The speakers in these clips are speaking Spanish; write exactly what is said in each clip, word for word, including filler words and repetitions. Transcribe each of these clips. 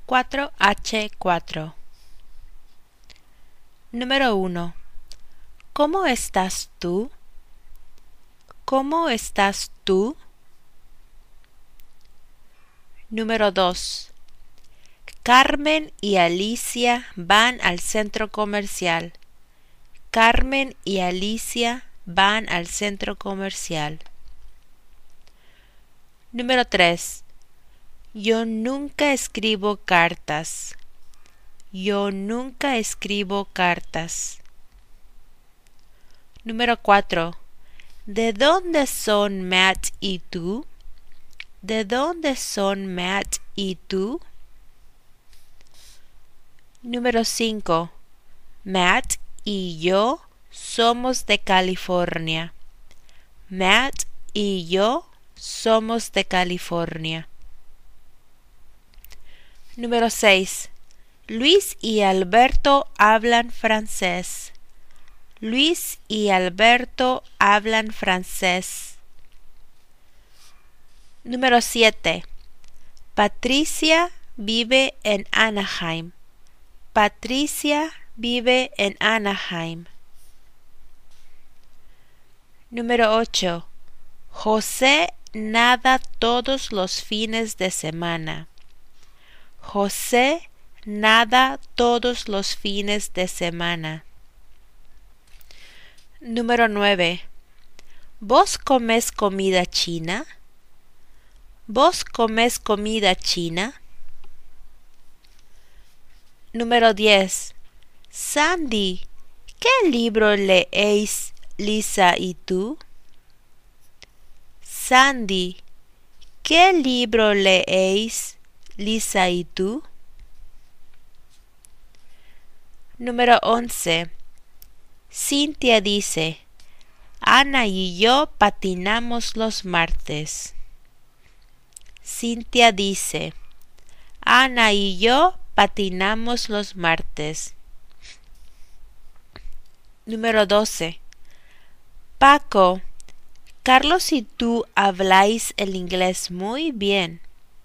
cuatro hache cuatro. Número uno. ¿Cómo estás tú? ¿Cómo estás tú? Número dos. Carmen y Alicia van al centro comercial. Carmen y Alicia van al centro comercial. Número tres. Yo nunca escribo cartas. Yo nunca escribo cartas. Número cuatro. ¿De dónde son Matt y tú? ¿De dónde son Matt y tú? Número cinco. Matt y yo somos de California. Matt y yo somos de California. Número seis. Luis y Alberto hablan francés. Luis y Alberto hablan francés. Número siete. Patricia vive en Anaheim. Patricia vive en Anaheim. Número ocho. José nada todos los fines de semana. José nada todos los fines de semana. Número nueve. ¿Vos comes comida china? ¿Vos comes comida china? Número diez. Sandy, ¿qué libro leéis Lisa y tú? Sandy, ¿qué libro leéis Lisa y tú? Número once. Cintia dice, Ana y yo patinamos los martes. Cintia dice, Ana y yo patinamos los martes. Número doce. Paco, Carlos y tú habláis el inglés muy bien.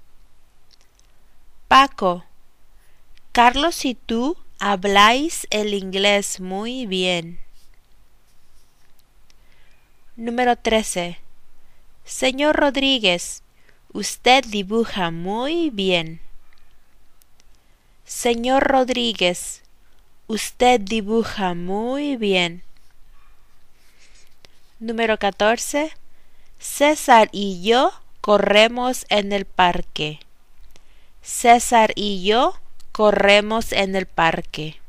Paco, Carlos y tú habláis el inglés muy bien. Número trece. Señor Rodríguez, usted dibuja muy bien. Señor Rodríguez, usted dibuja muy bien. Número catorce. César y yo corremos en el parque. César y yo corremos en el parque.